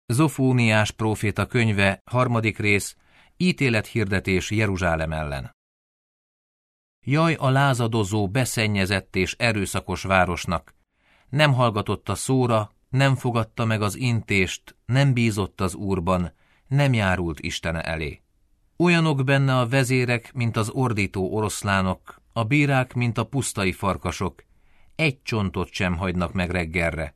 Zofóniás próféta könyve, 3. rész, ítélethirdetés Jeruzsálem ellen. Jaj a lázadozó, beszennyezett és erőszakos városnak! Nem hallgatott a szóra, nem fogadta meg az intést, nem bízott az Úrban, nem járult Istene elé. Olyanok benne a vezérek, mint az ordító oroszlánok, a bírák, mint a pusztai farkasok, egy csontot sem hagynak meg reggelre.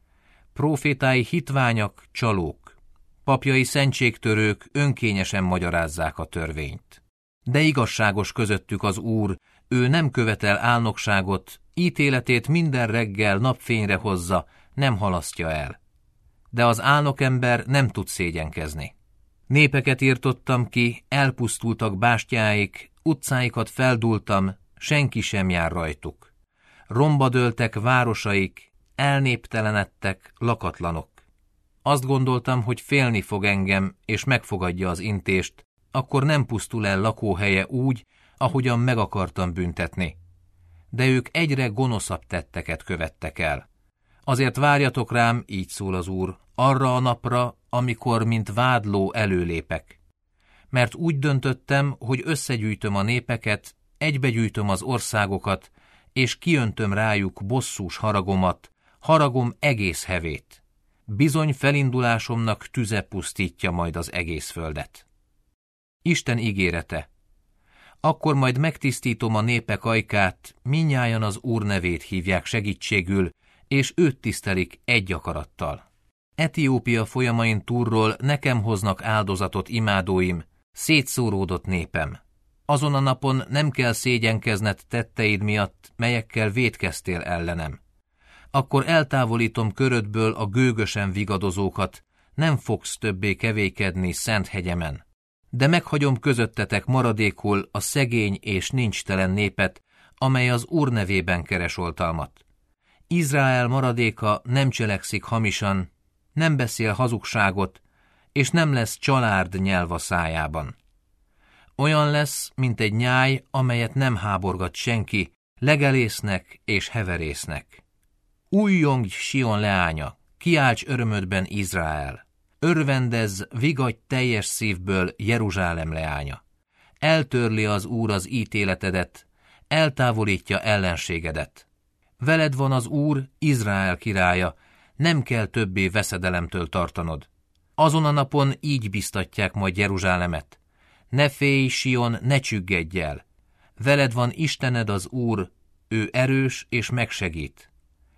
Prófétái hitványak, csalók, papjai szentségtörők, önkényesen magyarázzák a törvényt. De igazságos közöttük az Úr, ő nem követel álnokságot, ítéletét minden reggel napfényre hozza, nem halasztja el. De az álnokember nem tud szégyenkezni. Népeket írtottam ki, elpusztultak bástyáik, utcáikat feldúltam, senki sem jár rajtuk. Romba dőltek városaik, elnéptelenedtek, lakatlanok. Azt gondoltam, hogy félni fog engem, és megfogadja az intést, akkor nem pusztul el lakóhelye úgy, ahogyan meg akartam büntetni. De ők egyre gonoszabb tetteket követtek el. Azért várjatok rám, így szól az Úr, arra a napra, amikor mint vádló előlépek. Mert úgy döntöttem, hogy összegyűjtöm a népeket, egybegyűjtöm az országokat, és kiöntöm rájuk bosszús haragomat, haragom egész hevét. Bizony felindulásomnak tüze pusztítja majd az egész földet. Isten ígérete. Akkor majd megtisztítom a népek ajkát, mindnyájan az Úr nevét hívják segítségül, és őt tisztelik egy akarattal. Etiópia folyamain túlról nekem hoznak áldozatot imádóim, szétszóródott népem. Azon a napon nem kell szégyenkezned tetteid miatt, melyekkel vétkeztél ellenem. Akkor eltávolítom körödből a gőgösen vigadozókat, nem fogsz többé kevékedni szent hegyemen. De meghagyom közöttetek maradékul a szegény és nincstelen népet, amely az Úr nevében keres oltalmat. Izrael maradéka nem cselekszik hamisan, nem beszél hazugságot, és nem lesz csalárd nyelv a szájában. Olyan lesz, mint egy nyáj, amelyet nem háborgat senki, legelésznek és heverésznek. Újjongj, Sion leánya, kiálts örömödben, Izrael! Örvendezz, vigadj teljes szívből, Jeruzsálem leánya! Eltörli az Úr az ítéletedet, eltávolítja ellenségedet. Veled van az Úr, Izrael királya, nem kell többé veszedelemtől tartanod. Azon a napon így biztatják majd Jeruzsálemet. Ne félj, Sion, ne csüggedj el! Veled van Istened az Úr, ő erős és megsegít.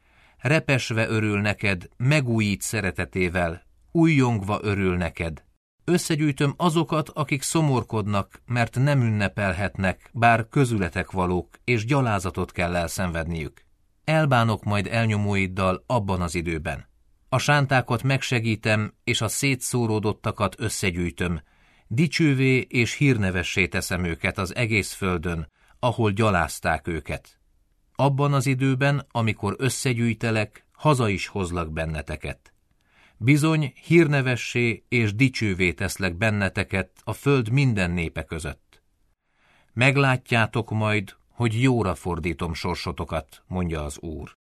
Repesve örül neked, megújít szeretetével, újjongva örül neked. Összegyűjtöm azokat, akik szomorkodnak, mert nem ünnepelhetnek, bár közületek valók, és gyalázatot kell elszenvedniük. Elbánok majd elnyomóiddal abban az időben. A sántákat megsegítem, és a szétszóródottakat összegyűjtöm. Dicsővé és hírnevessé teszem őket az egész földön, ahol gyalázták őket. Abban az időben, amikor összegyűjtelek, haza is hozlak benneteket. Bizony, hírnevessé és dicsővé teszlek benneteket a föld minden népe között. Meglátjátok majd, hogy jóra fordítom sorsotokat, mondja az Úr.